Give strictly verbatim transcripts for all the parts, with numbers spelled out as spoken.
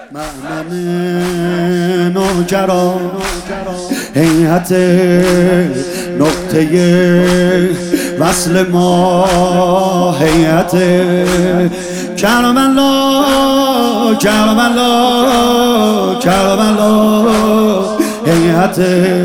من نوجران هیئت نقطه وصل ما، هیئت کربلا کربلا کربلا، هیئت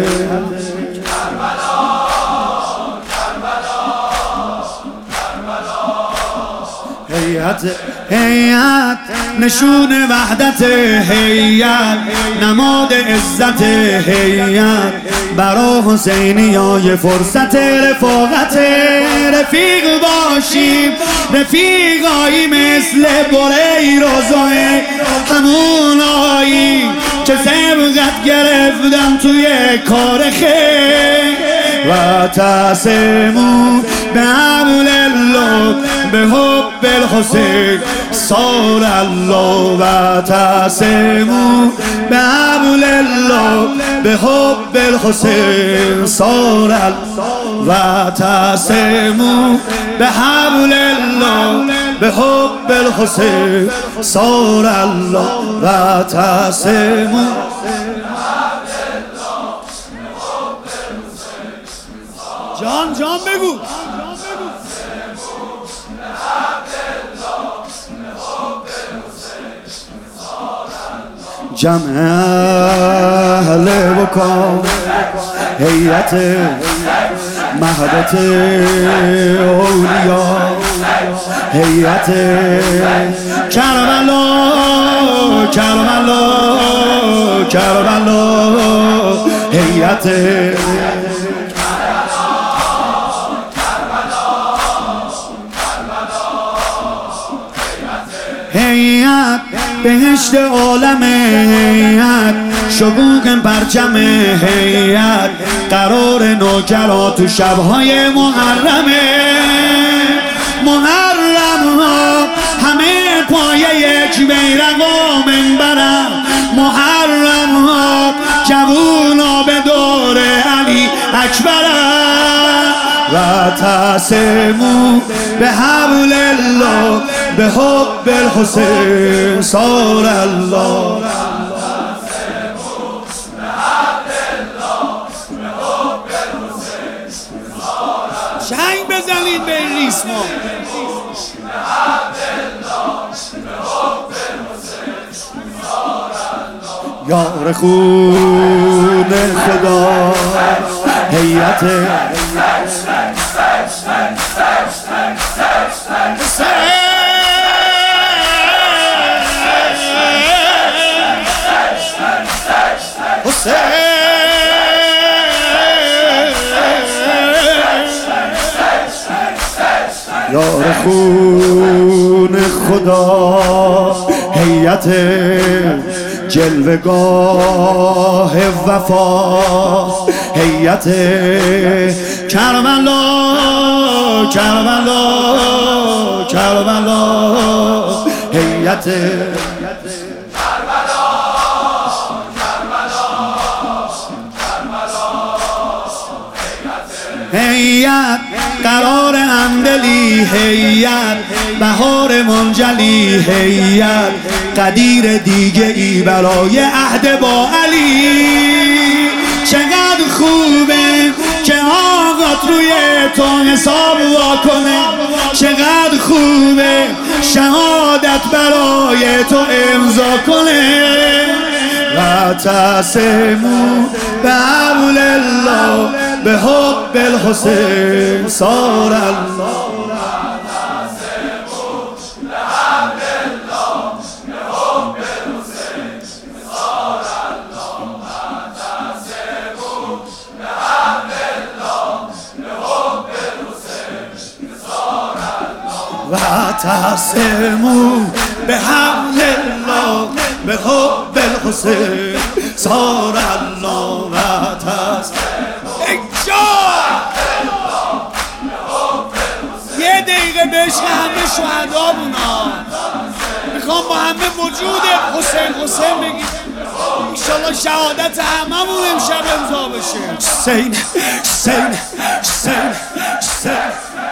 هیئت هیئت نشون وحدت، هیئت نماد عزت، هیئت برا حسینیای فرصت رفاقت. رفیق باشیم رفیقایی مثل بره روزای همونایی که سبقت گرفتم توی کار خیر. و تسمو به حبل الله به حب الحسین صار الله، و تسمو به حبل الله به حب الحسین صار الله، و تسمو به حبل الله به حب الحسین صار الله، و تسمو. جان جان بگو. جمع اهل بکا، هیئت مهدت اولیا، هیئت کربلا کربلا کربلا، هیئت هیئت بهشت عالم، هیئت شگون پرچم، هیئت قرار نوکرا تو شبهای محرم. محرم ها همه پای یک بیرق و منبرم، محرم ها جوونا به دور علی اکبرم. و تسمو به حبل الله به حب الحسین صار الله. چنگ بزنید به این ریسمان. یار خون خدا، هیئت یار خون خدا، هیئت جلوگاه وفا، هیئت کربلا کربلا کربلا، هیئت هیئت قرار همدلی، هیئت بهار منجلی، هیئت قدیر دیگه ای برای عهد با علی. چقدر خوبه که آقات روی تو حساب واکنه، چقدر خوبه شهادت برای تو امضا کنه. و تسمو به حبل الله به حب الحسین صار الله. و تسمو به حبل الله به حب الحسین صار الله. و تسمو یه دقیقه به عشق همه شهدا بونا، میخوام با همه وجود حسین حسین بگیم انشالله شهادت هممون امشب امضا بشه. حسین حسین حسین حسین